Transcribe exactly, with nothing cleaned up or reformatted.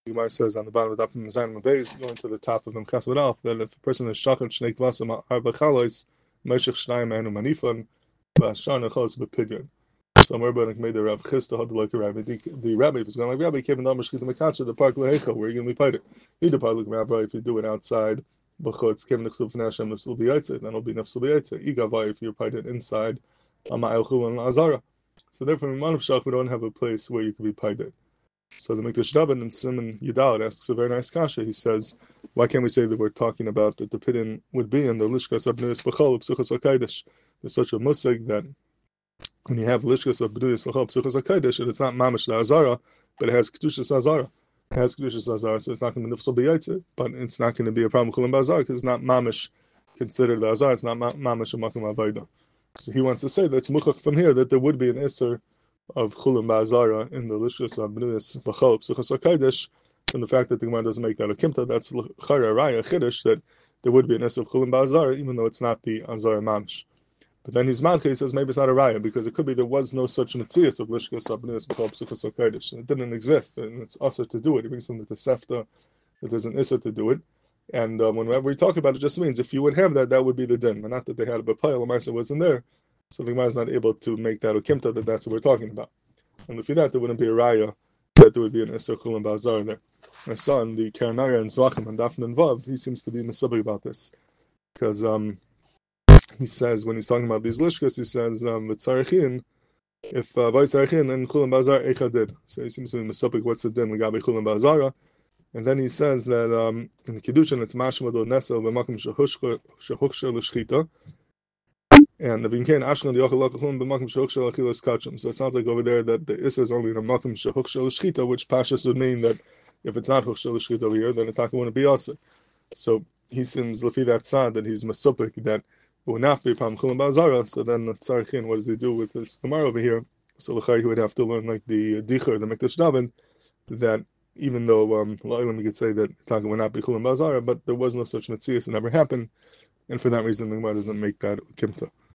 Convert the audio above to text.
Gemara says on the bottom of the Daf Zayin Beis, going to the top of Memchas Alf, that if a person is shachet shnei kvasim arba chalois, meshich shnayim enu manifan, v'ashar nechos b'pidyon. So Merbanik made the Rav Chisda had like a rabbi. The, the rabbi was going like rabbi came in the Mashkita Mekacha, the park lehecha, where you're going to be paid it. You the park rabbi if you do it outside, b'chutz came nechsul v'nashem nechsul b'yaitze, then it'll be nechsul b'yaitze. Igavai if you're paid it inside, ama'el chul and azara. So therefore, in Manav Shach we don't have a place where you can be paid it. So the Mikdash Daven in Simon Yudal asks a very nice kasha. He says, why can't we say that we're talking about that the pidyon would be in the Lishkas Abnuyas B'chol Psuchas HaKadosh? There's such a musig that when you have Lishkas Abnuyas B'chol Psuchas HaKadosh, and it's not Mamish Azara, but it has Kedushas Azara. It has Kedushas Azara, so it's not going to be Nifsal B'yaitze, but it's not going to be a problem with Chulim B'Azar because it's not Mamish considered the Azar, it's not Mamish Amakim Avayda. So he wants to say that it's Muchach from here that there would be an Isser of Chulim Ba'azara in the Lishkas Abnuyas B'chol Psuchas HaKadosh, and the fact that the Gemara doesn't make that a Kimta, that's Chara Raya Chiddush, that there would be an Isser of Chulim Ba'azara, even though it's not the Azara Mamish. But then his Mancha, he says maybe it's not a Raya, because it could be there was no such Metzias of Lishkas Abnuyas B'chol Psuchas HaKadosh, and it didn't exist, and it's Asr to do it. It brings them to the Sefta, that there's an Isser to do it. And um, whenever we talk about it, it just means if you would have that, that would be the din. But not that they had a B'payel, Lamaisa wasn't there. So the Gemara is not able to make that a kimta that that's what we're talking about. And if you that, there wouldn't be a raya that there would be an Isser Chulim Ba'azar there. My son, the Karanaya and Zvachim and Dafn and Vav, he seems to be misubig about this. Because um, he says, when he's talking about these lishkas, he says, V'tzarichin, um, if V'tzarichin, then Chulim Ba'azar Eicha did. So he seems to be misubig, what's the din, L'gabi Chulim Ba'azara. And then he says that um, in the Kiddushin, it's Mashmado Nesel, V'makim Shehuksher L'shchita. And the Vimkain Ashkan the Yochalachum b'makim shehuchshel achilas kachim. So it sounds like over there that the Issa is only in a makim shehuchshel shchita, which Pashas would mean that if it's not huchshel shchita over here, then the taka wouldn't be also. So he seems lefi that side that he's masupik that it would not be pam chulam ba'azara. So then the tzarichin, what does he do with this Gemara over here? So l'chai he would have to learn like the dicher, the Mikdash Daven, that even though um we could say that taka would not be chulam ba'azara, but there was no such metzias, it never happened, and for that reason the Gemara doesn't make that kimta.